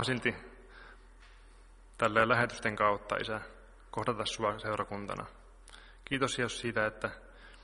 silti tälleen lähetysten kautta, Isä, kohdata sinua seurakuntana. Kiitos Jeesus siitä, että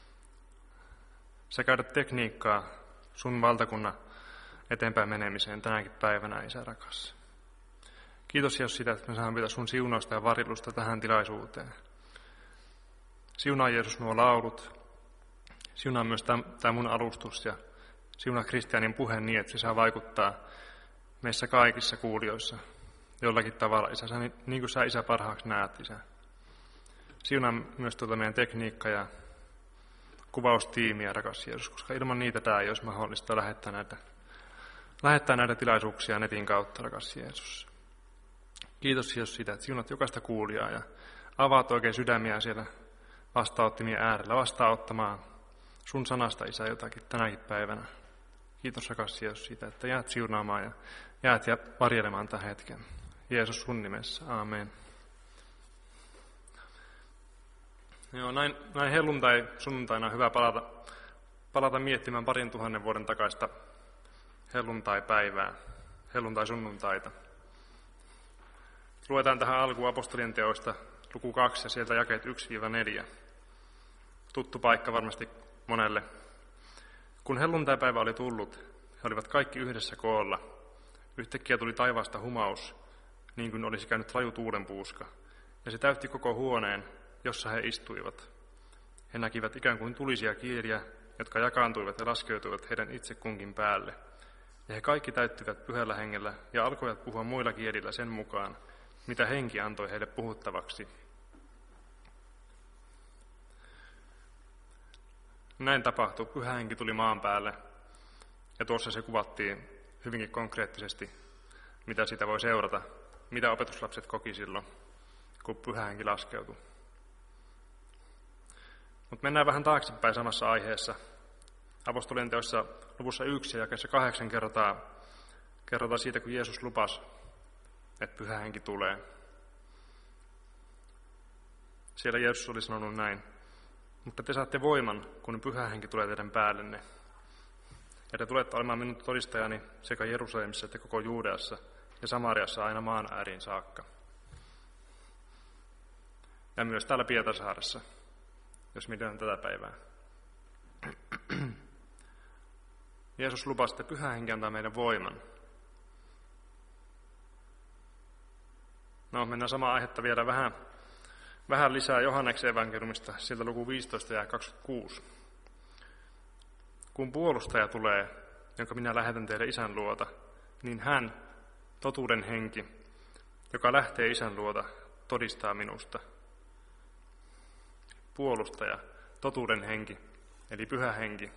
sä käytät tekniikkaa sun valtakunnan eteenpäin menemiseen tänäkin päivänä, Isä rakas. Kiitos Jeesus siitä, että me saamme pitää sun siunausta ja varillusta tähän tilaisuuteen. Siunaa Jeesus nuo laulut, siunaa myös tämä mun alustus ja siunaa Kristianin puhe niin, että se saa vaikuttaa meissä kaikissa kuulijoissa jollakin tavalla, Isä, niin kuin sä Isä parhaaksi näet, Isä. Siunaa myös meidän tekniikka ja kuvaustiimiä, rakas Jeesus, koska ilman niitä tämä ei olisi mahdollista lähettää näitä tilaisuuksia netin kautta, rakas Jeesus. Kiitos Jeesus siitä, että siunat jokaista kuulijaa ja avaat oikein sydämiä siellä vastaanottimien äärellä vastaanottamaan sun sanasta, Isä, jotakin tänäkin päivänä. Kiitos rakas Jeesus siitä, että jäät siunaamaan ja jäät ja varjelemaan tämän hetken. Jeesus sun nimessä. Aamen. Joo, näin helluntai-sunnuntaina on hyvä palata miettimään 2000 vuoden takaista helluntai-päivää, helluntai-sunnuntaita. Luetaan tähän alkuun apostolien teoista luku 2 ja sieltä jakeet 1-4. Tuttu paikka varmasti monelle. Kun helluntaipäivä oli tullut, he olivat kaikki yhdessä koolla. Yhtäkkiä tuli taivaasta humaus, niin kuin olisi käynyt raju tuulenpuuska, ja se täytti koko huoneen, jossa he istuivat. He näkivät ikään kuin tulisia kieliä, jotka jakaantuivat ja laskeutuivat heidän itse kunkin päälle. Ja he kaikki täyttyivät pyhällä hengellä ja alkoivat puhua muilla kielillä sen mukaan, mitä henki antoi heille puhuttavaksi. Näin tapahtui. Pyhä henki tuli maan päälle, ja tuossa se kuvattiin hyvinkin konkreettisesti, mitä sitä voi seurata, mitä opetuslapset koki silloin, kun pyhä henki laskeutui. Mutta mennään vähän taaksepäin samassa aiheessa. Apostolien teossa luvussa 1 ja jakeessa 8 kerrotaan siitä, kun Jeesus lupasi, että pyhä henki tulee. Siellä Jeesus oli sanonut näin: mutta te saatte voiman, kun pyhä henki tulee teidän päällenne. Ja te tulette olemaan minun todistajani sekä Jerusalemissa että koko Juudeassa ja Samariassa aina maan ääriin saakka. Ja myös täällä Pietarsaaressa, jos mietitään tätä päivää. Jeesus lupasi, että pyhä henki antaa meille voiman. No, mennään samaa aihetta vielä vähän lisää Johanneksen evankeliumista, sieltä luku 15 ja 26. Kun puolustaja tulee, jonka minä lähetän teille Isän luota, niin hän, totuuden henki, joka lähtee Isän luota, todistaa minusta. Puolustaja, totuuden henki, eli pyhä henki.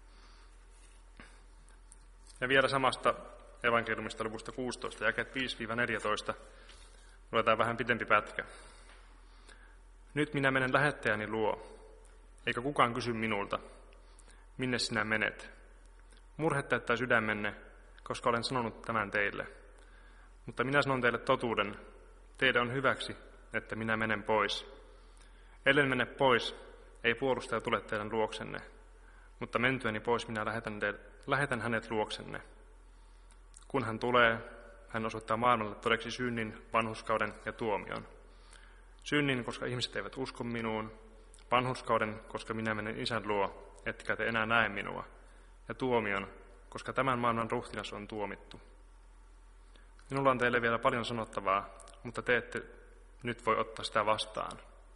Ja vielä samasta evankeliumista luvusta 16, jakeet 5-14, luetaan vähän pitempi pätkä. Nyt minä menen lähettäjäni luo, eikä kukaan kysy minulta, minne sinä menet. Murhe täyttää sydämenne, koska olen sanonut tämän teille. Mutta minä sanon teille totuuden, teille on hyväksi, että minä menen pois. Ellen mene pois, ei puolustaja tule teidän luoksenne, mutta mentyäni pois minä lähetän hänet luoksenne. Kun hän tulee, hän osoittaa maailmalle todeksi synnin, vanhurskauden ja tuomion. Synnin, koska ihmiset eivät usko minuun, vanhurskauden, koska minä menen Isän luo, ettekä te enää näe minua, ja tuomion, koska tämän maailman ruhtinas on tuomittu. Minulla on teille vielä paljon sanottavaa, mutta te ette nyt voi ottaa sitä vastaan.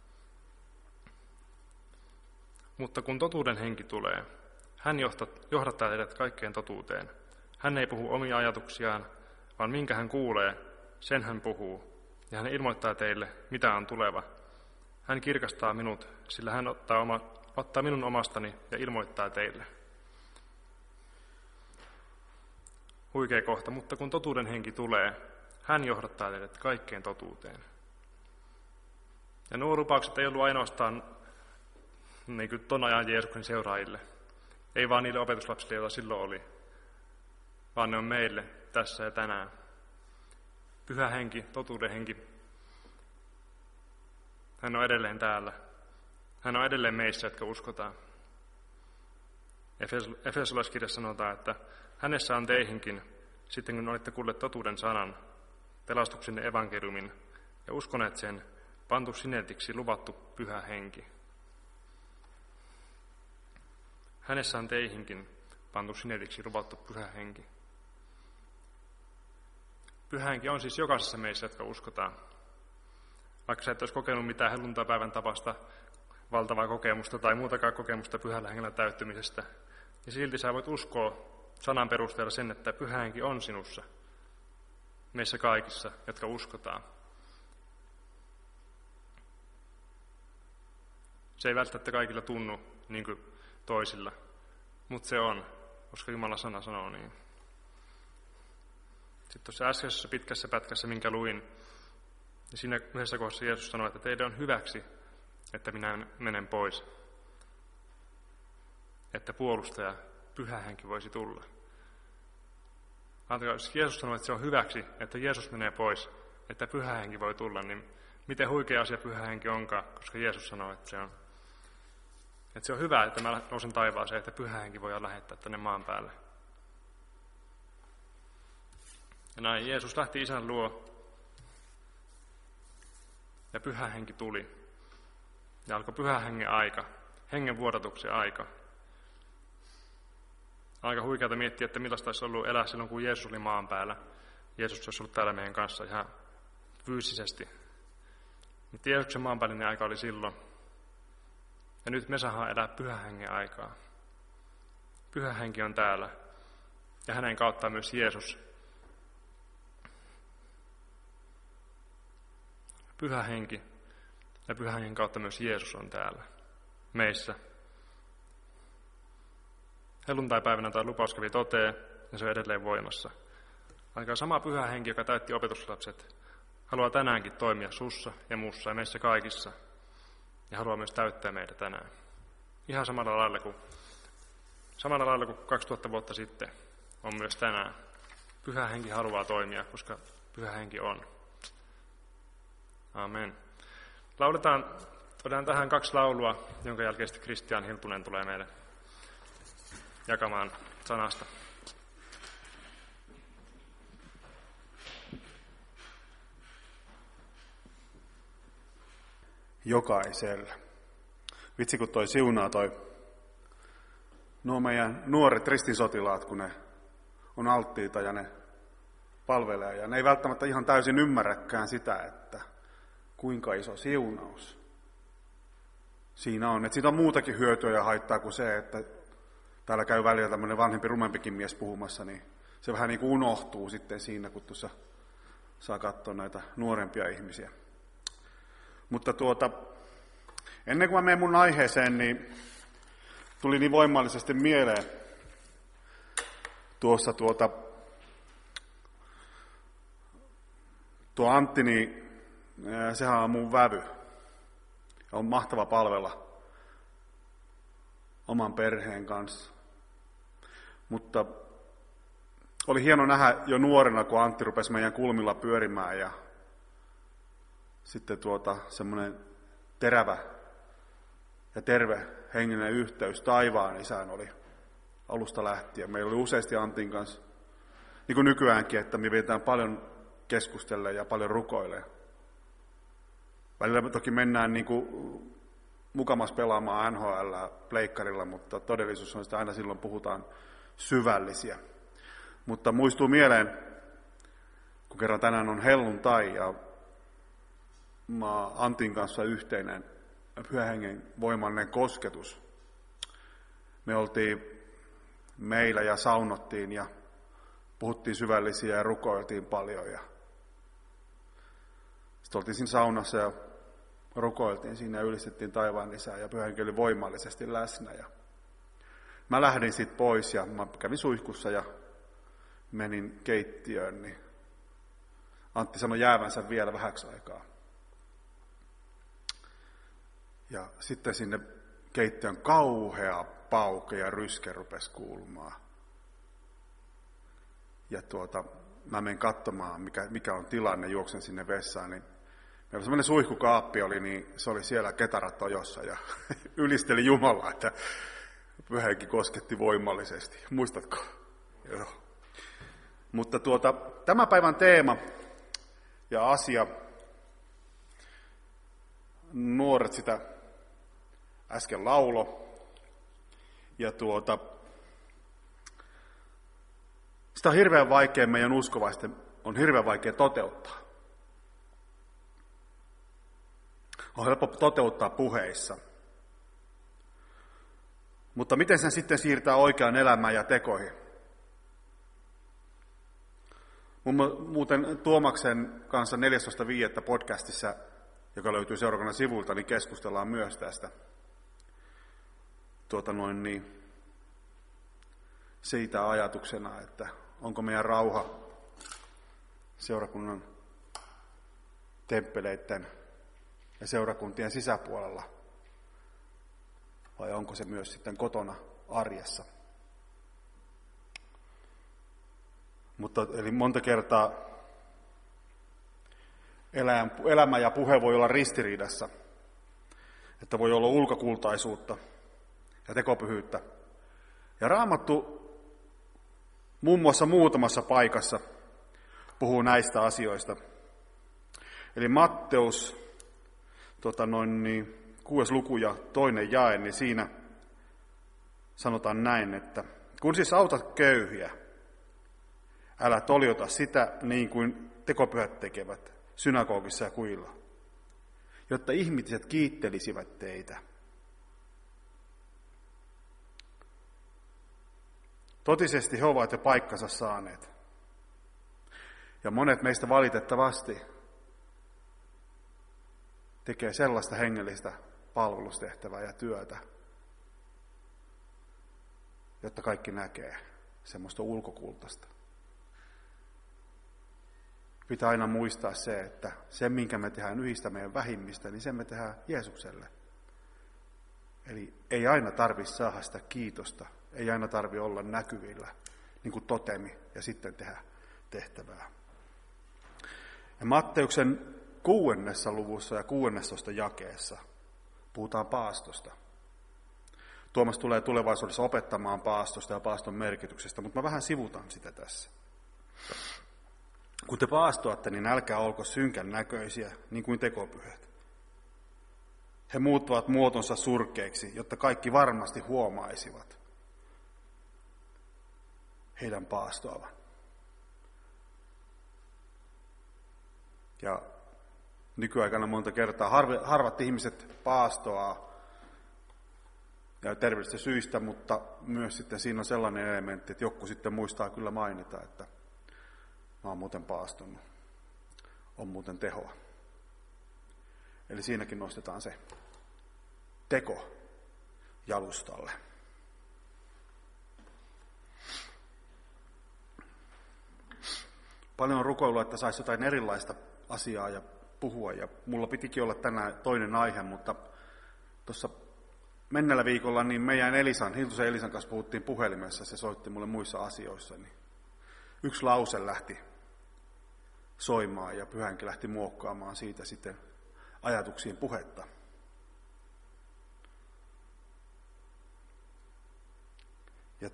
Mutta kun totuuden henki tulee, hän johdattaa teidät kaikkeen totuuteen. Hän ei puhu omia ajatuksiaan, vaan minkä hän kuulee, sen hän puhuu, ja hän ilmoittaa teille, mitä on tuleva. Hän kirkastaa minut, sillä hän ottaa minun omastani ja ilmoittaa teille. Huikea kohta, mutta kun totuuden henki tulee, hän johdattaa teidät kaikkeen totuuteen. Ja nuo lupaukset ei ollut ainoastaan niin kuin ton ajan Jeesuksen seuraajille, ei vaan niille opetuslapsille, joita silloin oli, vaan ne on meille tässä ja tänään. Pyhä henki, totuuden henki, hän on edelleen täällä. Hän on edelleen meissä, jotka uskotaan. Efesolaiskirjassa sanotaan, että hänessä on teihinkin, sitten kun olette kuulleet totuuden sanan, pelastuksen evankeliumin ja uskoneet sen, pantu sineetiksi luvattu Pyhä Henki. Hänessä on teihinkin pantu sineetiksi luvattu Pyhä Henki. Pyhä Henki on siis jokaisessa meissä, jotka uskotaan. Vaikka sä et olisi kokenut mitään helluntaipäivän tapasta valtavaa kokemusta tai muutakaan kokemusta Pyhällä Hengellä täyttymisestä, niin silti sä voit uskoa sanan perusteella sen, että Pyhä Henki on sinussa, meissä kaikissa, jotka uskotaan. Se ei välttämättä kaikilla tunnu niin kuin toisilla, mutta se on, koska Jumalan sana sanoo niin. Sitten tuossa äskeisessä pitkässä pätkässä, minkä luin, niin siinä yhdessä kohdassa Jeesus sanoi, että teidän on hyväksi, että minä menen pois. Että puolustaja, Pyhä Henki voisi tulla. Ajatelkaa, jos Jeesus sanoi, että se on hyväksi, että Jeesus menee pois, että Pyhä Henki voi tulla, niin miten huikea asia Pyhä Henki onkaan, koska Jeesus sanoi, että se on hyvä, että mä nousen taivaaseen, että Pyhä Henki voidaan lähettää tänne maan päälle. Ja näin Jeesus lähti Isän luo, ja Pyhä Henki tuli. Ja alkoi Pyhän Hengen aika, hengen vuodatuksen aika. Aika huikeata miettiä, että millaista olisi ollut elää silloin, kun Jeesus oli maan päällä. Jeesus olisi ollut täällä meidän kanssa ihan fyysisesti. Mutta Jeesuksen maanpäällinen aika oli silloin. Ja nyt me saadaan elää Pyhän Hengen aikaa. Pyhä Henki on täällä. Ja hänen kauttaan myös Jeesus. Pyhä Henki ja Pyhän Hengen kautta myös Jeesus on täällä. Meissä. Helluntaipäivänä tämä lupaus kävi toteen ja se on edelleen voimassa. Aika sama Pyhä Henki, joka täytti opetuslapset, haluaa tänäänkin toimia sussa ja mussa ja meissä kaikissa. Ja haluaa myös täyttää meitä tänään. Ihan samalla lailla kuin 2000 vuotta sitten on myös tänään. Pyhä Henki haluaa toimia, koska Pyhä Henki on. Amen. Lauletaan tähän 2 laulua, jonka jälkeen sitten Kristian Hiltunen tulee meille jakamaan sanasta. Jokaiselle. Vitsi kun toi siunaa nuo meidän nuoret ristinsotilaat, kun ne on alttiita ja ne palvelee. Ja ne ei välttämättä ihan täysin ymmärräkään sitä, että kuinka iso siunaus siinä on. Että siitä on muutakin hyötyä ja haittaa kuin se, että täällä käy välillä tämmöinen vanhempi, rumempikin mies puhumassa, niin se vähän niin kuin unohtuu sitten siinä, kun tuossa saa katsoa näitä nuorempia ihmisiä. Mutta ennen kuin mä menen mun aiheeseen, niin tuli niin voimallisesti mieleen tuossa tuo Antti, niin sehän on mun vävy. Ja on mahtava palvella oman perheen kanssa. Mutta oli hieno nähdä jo nuorena, kun Antti rupesi meidän kulmilla pyörimään ja sitten semmoinen terävä ja terve hengellinen yhteys taivaan Isään oli alusta lähtien. Meillä oli useasti Antin kanssa, niin kuin nykyäänkin, että me vietään paljon keskustella ja paljon rukoilee. Välillä toki mennään niin kuin mukamas pelaamaan NHL pleikkarilla, mutta todellisuus on sitä aina silloin puhutaan syvällisiä. Mutta muistuu mieleen, kun kerran tänään on helluntai ja Antin kanssa yhteinen Pyhän Hengen voimallinen kosketus. Me oltiin meillä ja saunottiin ja puhuttiin syvällisiä ja rukoiltiin paljon. Ja sitten oltiin siinä saunassa ja rukoiltiin siinä ja ylistettiin taivaan Isää ja Pyhä Henki oli voimallisesti läsnä. Ja mä lähdin sitten pois ja mä kävin suihkussa ja menin keittiöön, niin Antti sanoi jäävänsä vielä vähäksi aikaa. Ja sitten sinne keittiön kauhea pauke ja ryske rupesi kuulumaan. Ja mä menen katsomaan, mikä on tilanne, juoksen sinne vessaan, niin meillä semmoinen suihkukaappi oli, niin se oli siellä ketarat ojossa ja ylisteli Jumalaa, että Pyhä Henki kosketti voimallisesti. Muistatko? Joo. Mutta tämän päivän teema ja asia. Nuoret sitä äsken laulo. Ja sitä on hirveän vaikea meidän uskovaisten, on hirveän vaikea toteuttaa. On helppo toteuttaa puheissa. Mutta miten sen sitten siirtää oikeaan elämään ja tekoihin? Muuten Tuomaksen kanssa 14.5. podcastissa, joka löytyy seurakunnan sivuilta, niin keskustellaan myös tästä siitä ajatuksena, että onko meidän rauha seurakunnan temppeleiden ja seurakuntien sisäpuolella, vai onko se myös sitten kotona arjessa. Mutta eli monta kertaa elämä ja puhe voi olla ristiriidassa, että voi olla ulkokultaisuutta ja tekopyhyyttä. Ja Raamattu muun muassa muutamassa paikassa puhuu näistä asioista. Eli Matteus 6. luku ja 2. jae, niin siinä sanotaan näin, että kun siis autat köyhiä, älä toljota sitä niin kuin tekopyhät tekevät synagogissa ja kujilla, jotta ihmiset kiittelisivät teitä. Totisesti he ovat jo paikkansa saaneet. Ja monet meistä valitettavasti tekee sellaista hengellistä palvelustehtävää ja työtä, jotta kaikki näkee semmoista ulkokultaista. Pitää aina muistaa se, että se, minkä me tehdään yhdistä meidän vähimmistä, niin sen me tehdään Jeesukselle. Eli ei aina tarvitse saada sitä kiitosta, ei aina tarvitse olla näkyvillä, niin kuin totemi, ja sitten tehdä tehtävää. Ja Matteuksen 6. luvussa ja 16. jakeessa puhutaan paastosta. Tuomas tulee tulevaisuudessa opettamaan paastosta ja paaston merkityksestä, mutta mä vähän sivutan sitä tässä. Kun te paastoatte, niin älkää olko synkän näköisiä, niin kuin tekopyhät. He muuttavat muotonsa surkeiksi, jotta kaikki varmasti huomaisivat heidän paastoavan. Ja nykyaikana monta kertaa harvat ihmiset paastoaa ja terveellisistä syistä, mutta myös sitten siinä on sellainen elementti, että joku sitten muistaa kyllä mainita, että mä oon muuten paastunut, on muuten tehoa. Eli siinäkin nostetaan se teko jalustalle. Paljon on rukoilua, että saisi jotain erilaista asiaa ja puhua. Ja mulla pitikin olla tänään toinen aihe, mutta tuossa mennellä viikolla niin meidän Hiltusen Elisan kanssa puhuttiin puhelimessa. Se soitti mulle muissa asioissa. Niin yksi lause lähti soimaan ja Pyhänkin lähti muokkaamaan siitä sitten ajatuksiin puhetta. Ja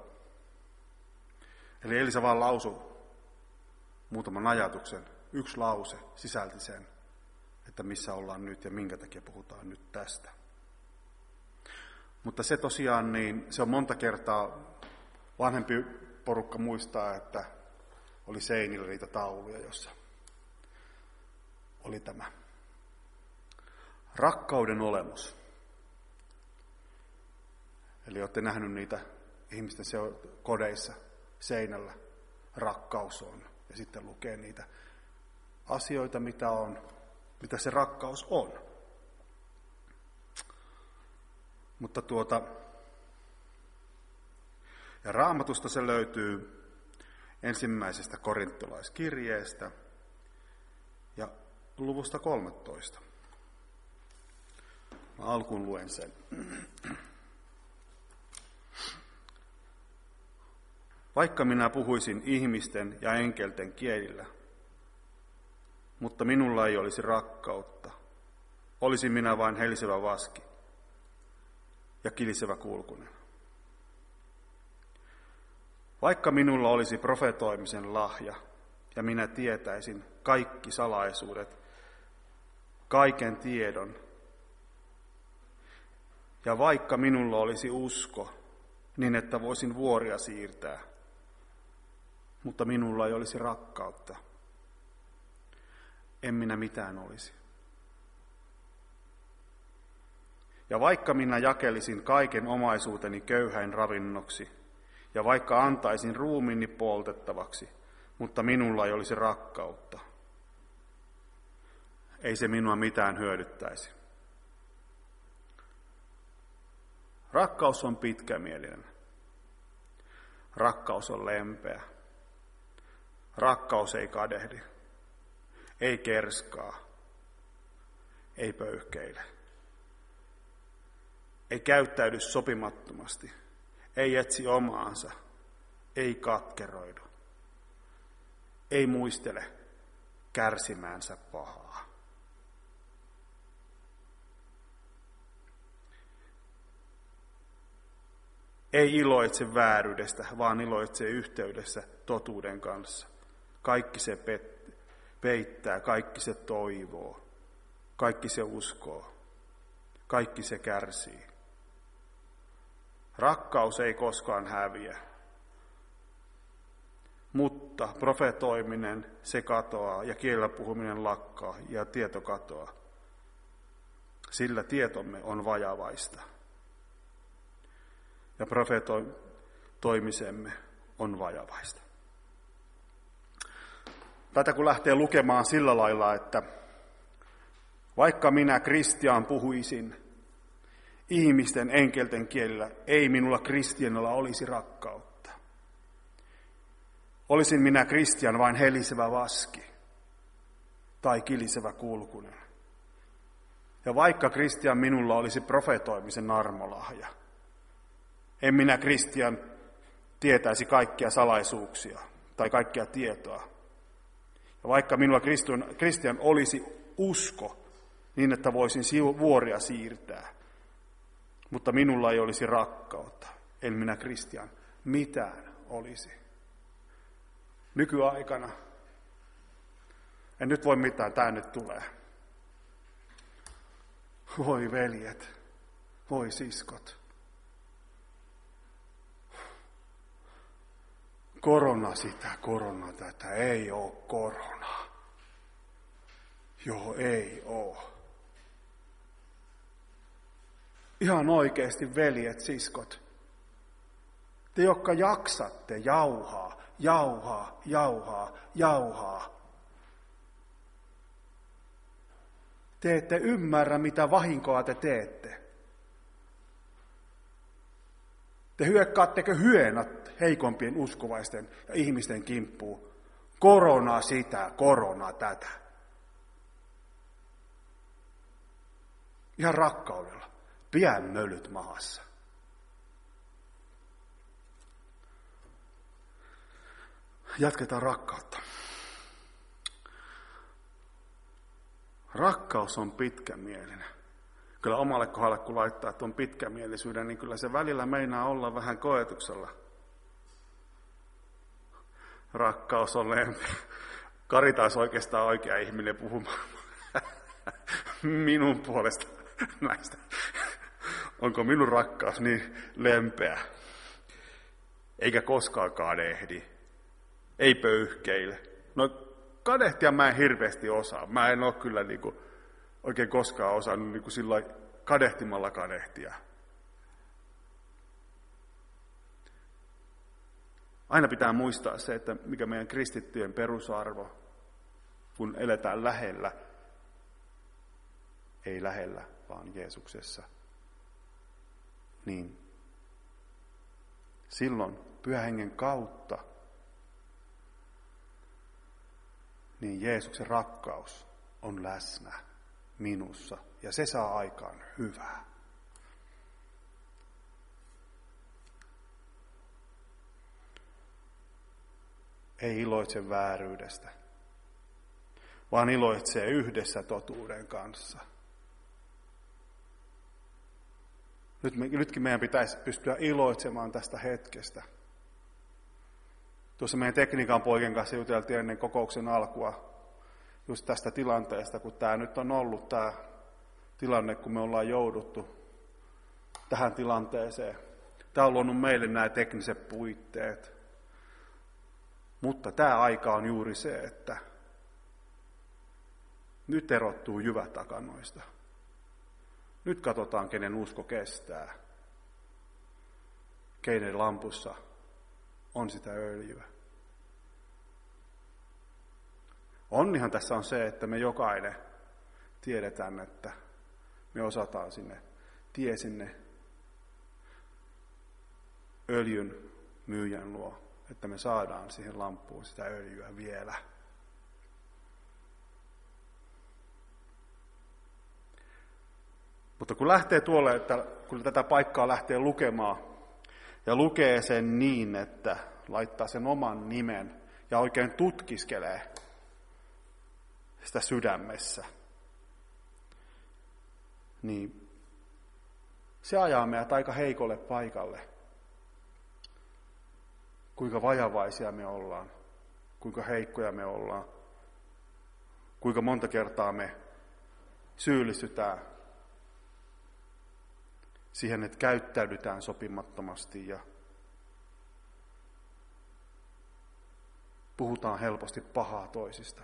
eli Elisa vaan lausui muutaman ajatuksen. Yksi lause sisälti sen, että missä ollaan nyt ja minkä takia puhutaan nyt tästä. Mutta se tosiaan, niin se on monta kertaa, vanhempi porukka muistaa, että oli seinillä niitä tauluja, jossa oli tämä rakkauden olemus. Eli olette nähnyt niitä ihmisten kodeissa seinällä, rakkaus on. Ja sitten lukee niitä asioita, mitä se rakkaus on. Mutta ja Raamatusta se löytyy ensimmäisestä korintolaiskirjeestä ja luvusta 13. Mä alkuun luen sen. Vaikka minä puhuisin ihmisten ja enkelten kielillä, mutta minulla ei olisi rakkautta, olisin minä vain helisevä vaski ja kilisevä kulkunen. Vaikka minulla olisi profetoimisen lahja ja minä tietäisin kaikki salaisuudet, kaiken tiedon. Ja vaikka minulla olisi usko, niin että voisin vuoria siirtää, mutta minulla ei olisi rakkautta, en minä mitään olisi. Ja vaikka minä jakelisin kaiken omaisuuteni köyhäin ravinnoksi, ja vaikka antaisin ruumiini poltettavaksi, mutta minulla ei olisi rakkautta, ei se minua mitään hyödyttäisi. Rakkaus on pitkämielinen. Rakkaus on lempeä. Rakkaus ei kadehdi, ei kerskaa, ei pöyhkeile, ei käyttäydy sopimattomasti, ei etsi omaansa, ei katkeroidu, ei muistele kärsimäänsä pahaa. Ei iloitse vääryydestä, vaan iloitsee yhteydessä totuuden kanssa. Kaikki se peittää, kaikki se toivoo, kaikki se uskoo, kaikki se kärsii. Rakkaus ei koskaan häviä, mutta profetoiminen se katoaa ja kielellä puhuminen lakkaa ja tieto katoaa, sillä tietomme on vajavaista ja profetoimisemme on vajavaista. Tätä kun lähtee lukemaan sillä lailla, että vaikka minä Kristiaan puhuisin ihmisten enkelten kielellä, ei minulla kristianilla olisi rakkautta. Olisin minä Kristian vain helisevä vaski tai kilisevä kulkunen. Ja vaikka Kristian minulla olisi profetoimisen armolahja, en minä Kristian tietäisi kaikkia salaisuuksia tai kaikkia tietoa. Ja vaikka minulla Kristian olisi usko niin, että voisin vuoria siirtää, mutta minulla ei olisi rakkautta, en minä Kristian mitään olisi. Nykyaikana, en nyt voi mitään, tämä nyt tulee. Voi veljet, voi siskot. Korona sitä, korona tätä, ei ole koronaa. Joo, ei ole. Ihan oikeasti, veljet, siskot. Te, jotka jaksatte jauhaa. Te ette ymmärrä, mitä vahinkoa te teette. Te hyökkäättekö hyönät heikompien uskovaisten ja ihmisten kimppuun? Korona sitä, korona tätä. Ihan rakkaudella. Pian mölyt maassa. Jatketaan rakkautta. Rakkaus on pitkämielinen. Kyllä omalle kohdalle, kun laittaa tuon pitkämielisyyden, niin kyllä se välillä meinaa olla vähän koetuksella. Rakkaus on lempeä. Kari taisi oikeastaan oikea ihminen puhumaan minun puolesta näistä. Onko minun rakkaus niin lempeä? Eikä koskaan kadehdi. Ei pöyhkeile. No kadehtia mä en hirveästi osaa. Mä en ole kyllä oikein koskaan osannut sillä kadehtimalla kadehtia. Aina pitää muistaa se, että mikä meidän kristittyjen perusarvo, kun eletään lähellä, ei lähellä, vaan Jeesuksessa. Niin silloin Pyhän Hengen kautta niin Jeesuksen rakkaus on läsnä minussa ja se saa aikaan hyvää. Ei iloitse vääryydestä, vaan iloitsee yhdessä totuuden kanssa. Nytkin meidän pitäisi pystyä iloitsemaan tästä hetkestä. Tuossa meidän tekniikan poikien kanssa juteltiin ennen kokouksen alkua just tästä tilanteesta, kun tämä nyt on ollut tämä tilanne, kun me ollaan jouduttu tähän tilanteeseen. Tämä on luonut meille nämä tekniset puitteet. Mutta tämä aika on juuri se, että nyt erottuu jyvät takanoista. Nyt katsotaan, kenen usko kestää. Keiden lampussa on sitä öljyä. Onnihan tässä on se, että me jokainen tiedetään, että me osataan sinne öljyn myyjän luo, että me saadaan siihen lampuun sitä öljyä vielä. Mutta kun lähtee tuolle, että kun tätä paikkaa lähtee lukemaan ja lukee sen niin, että laittaa sen oman nimen ja oikein tutkiskelee sitä sydämessä, niin se ajaa meidät aika heikolle paikalle. Kuinka vajavaisia me ollaan, kuinka heikkoja me ollaan, kuinka monta kertaa me syyllistytään siihen, että käyttäydytään sopimattomasti ja puhutaan helposti pahaa toisista.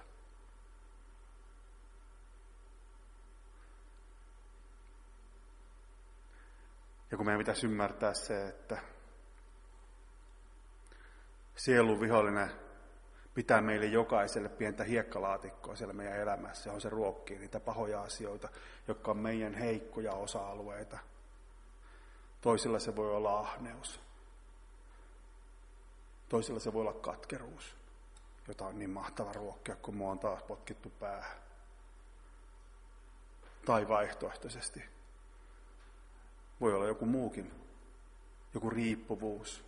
Ja kun meidän pitäisi ymmärtää se, että sielun vihollinen pitää meille jokaiselle pientä hiekkalaatikkoa siellä meidän elämässä, johon se ruokkii niitä pahoja asioita, jotka on meidän heikkoja osa-alueita. Toisilla se voi olla ahneus. Toisilla se voi olla katkeruus, jota on niin mahtava ruokkia, kun mua on taas potkittu päähän. Tai vaihtoehtoisesti voi olla joku muukin, joku riippuvuus,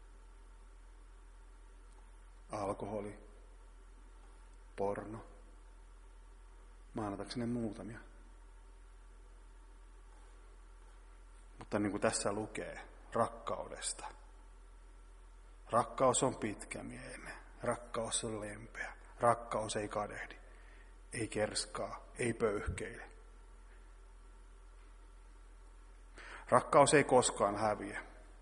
alkoholi, porno, mainitakseni muutamia. Mutta niin kuin tässä lukee, rakkaudesta. Rakkaus on pitkämielinen, rakkaus on lempeä, rakkaus ei kadehdi, ei kerskaa, ei pöyhkeile. Rakkaus ei koskaan häviä.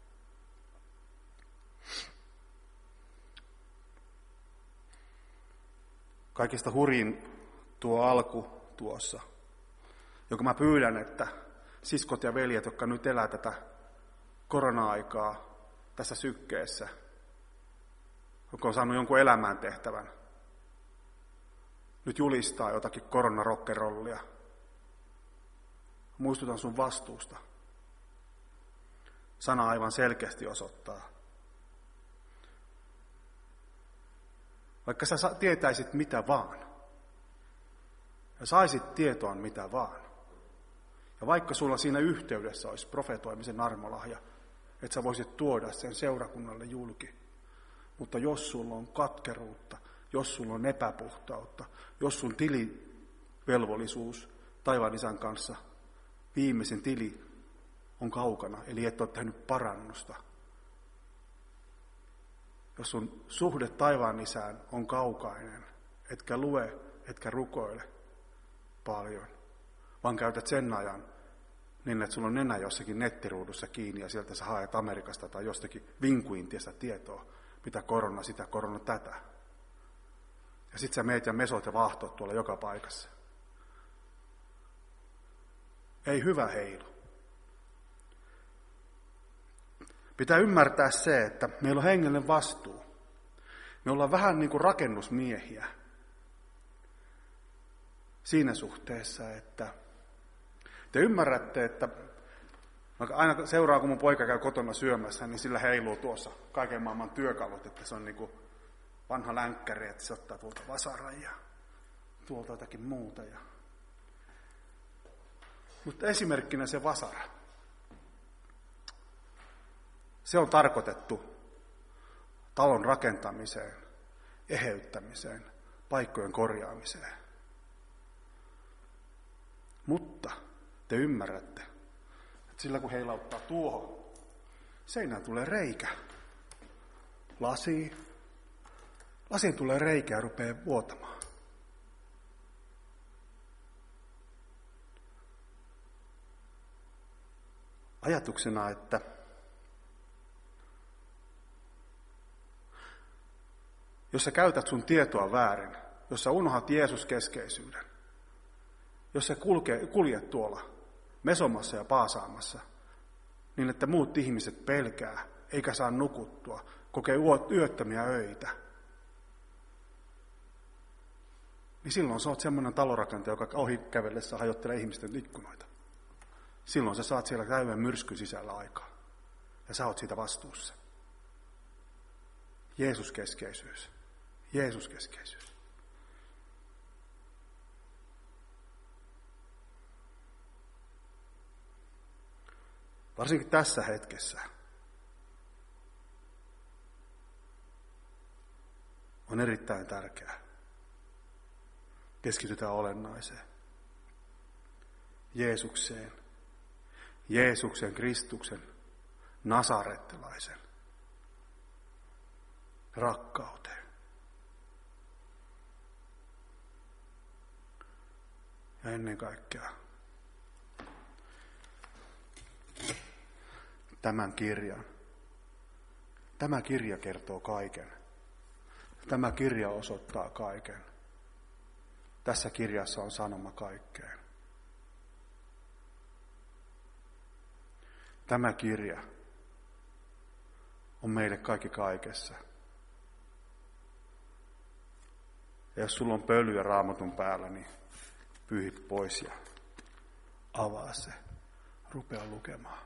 Kaikista hurin tuo alku tuossa, joka mä pyydän, että siskot ja veljet, jotka nyt elää tätä korona-aikaa tässä sykkeessä, jotka on saanut jonkun elämään tehtävän, nyt julistaa jotakin koronarokkerollia. Muistutan sun vastuusta. Sana aivan selkeästi osoittaa. Vaikka sä tietäisit mitä vaan, ja saisit tietoa mitä vaan, ja vaikka sulla siinä yhteydessä olisi profetoimisen armolahja, että sä voisit tuoda sen seurakunnalle julki, mutta jos sulla on katkeruutta, jos sulla on epäpuhtautta, jos sun tilivelvollisuus taivaan Isän kanssa, viimeisen tili on kaukana, eli et ole tehnyt parannusta. Jos sun suhde taivaan Isään on kaukainen, etkä lue, etkä rukoile paljon, vaan käytät sen ajan niin, että sulla on nenä jossakin nettiruudussa kiinni ja sieltä sä haet Amerikasta tai jostakin vinkuintiasta tietoa, mitä korona sitä, korona tätä. Ja sit sä meet ja mesot ja vahtot tuolla joka paikassa. Ei hyvä heilu. Pitää ymmärtää se, että meillä on hengellinen vastuu. Me ollaan vähän niin kuin rakennusmiehiä siinä suhteessa, että te ymmärrätte, että aina seuraa, kun mun poika käy kotona syömässä, niin sillä heiluu tuossa kaiken maailman työkalut, että se on niin kuin vanha länkkäri, että se ottaa tuolta vasaran ja tuolta jotakin muuta. Mutta esimerkkinä se vasara. Se on tarkoitettu talon rakentamiseen, eheyttämiseen, paikkojen korjaamiseen. Mutta te ymmärrätte, että sillä kun heilauttaa tuohon, seinään tulee reikä. Lasi, Lasiin tulee reikä ja rupeaa vuotamaan. Ajatuksena, että jos sä käytät sun tietoa väärin, jos sä unohat Jeesus keskeisyyden, jos sä kuljet tuolla mesomassa ja paasaamassa, niin että muut ihmiset pelkää, eikä saa nukuttua, kokee yöttömiä öitä, niin silloin sä oot semmoinen talorakentaja, joka ohi kävellessä hajottelee ihmisten ikkunoita. Silloin sä saat siellä täyden myrskyn sisällä aikaa. Ja sä oot siitä vastuussa. Jeesus-keskeisyys. Jeesus-keskeisyys. Varsinkin tässä hetkessä on erittäin tärkeää. Keskitytään olennaiseen. Jeesukseen. Jeesuksen, Kristuksen, nasarettilaisen rakkauteen. Ja ennen kaikkea tämän kirjan. Tämä kirja kertoo kaiken. Tämä kirja osoittaa kaiken. Tässä kirjassa on sanoma kaikkeen. Tämä kirja on meille kaikki kaikessa. Ja jos sulla on pölyä Raamatun päällä, niin pyyhit pois ja avaa se. Rupea lukemaan.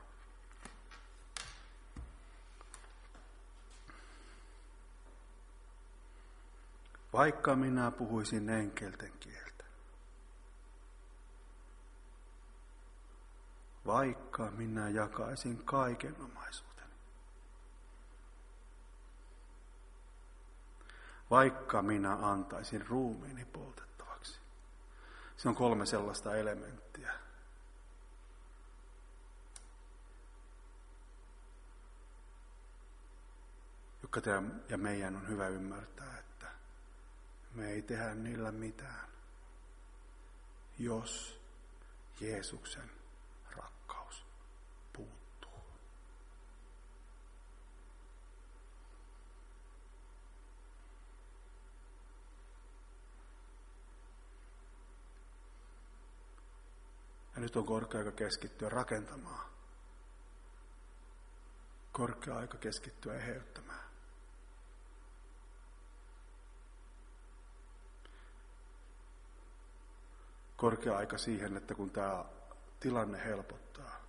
Vaikka minä puhuisin enkelten kieltä. Vaikka minä jakaisin kaiken omaisuuteni. Vaikka minä antaisin ruumiini poltettavaksi. Se on 3 sellaista elementtiä. Jotka teidän ja meidän on hyvä ymmärtää, että me ei tehdä niillä mitään, jos Jeesuksen rakkaus puuttuu. Ja nyt on korkea aika keskittyä rakentamaan. Korkea aika keskittyä eheyttämään. Korkea aika siihen, että kun tämä tilanne helpottaa,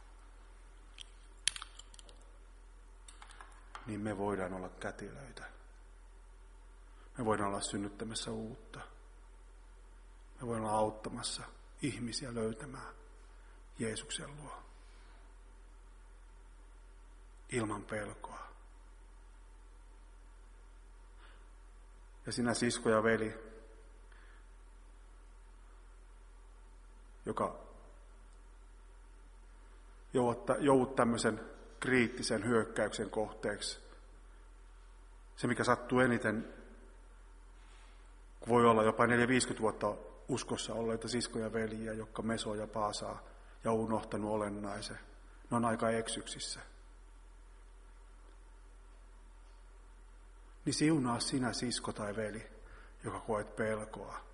niin me voidaan olla kätilöitä. Me voidaan olla synnyttämässä uutta. Me voidaan olla auttamassa ihmisiä löytämään Jeesuksen luo. Ilman pelkoa. Ja sinä sisko ja veli, joka joudut tämmöisen kriittisen hyökkäyksen kohteeksi. Se, mikä sattuu eniten, voi olla jopa 4-50 vuotta uskossa olleita siskoja ja veljiä, jotka mesoo ja paasaa ja on unohtanut olennaisen. Ne on aika eksyksissä. Niin siunaa sinä sisko tai veli, joka koet pelkoa.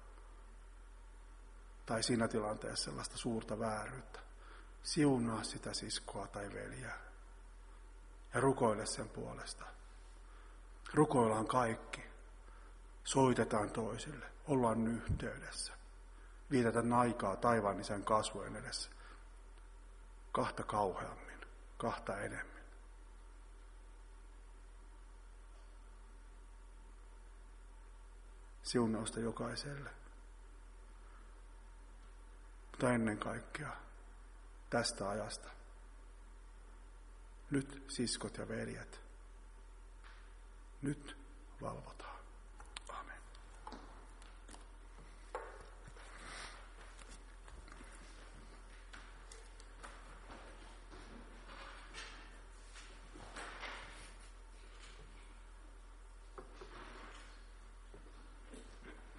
Tai siinä tilanteessa sellaista suurta vääryyttä. Siunaa sitä siskoa tai veljeä. Ja rukoile sen puolesta. Rukoillaan kaikki. Soitetaan toisille. Ollaan yhteydessä. Vietetään aikaa taivaan Isän kasvojen edessä. 2 kauheammin. 2 enemmän. Siunausta jokaiselle. Mutta ennen kaikkea tästä ajasta. Nyt siskot ja veljet. Nyt valvotaan.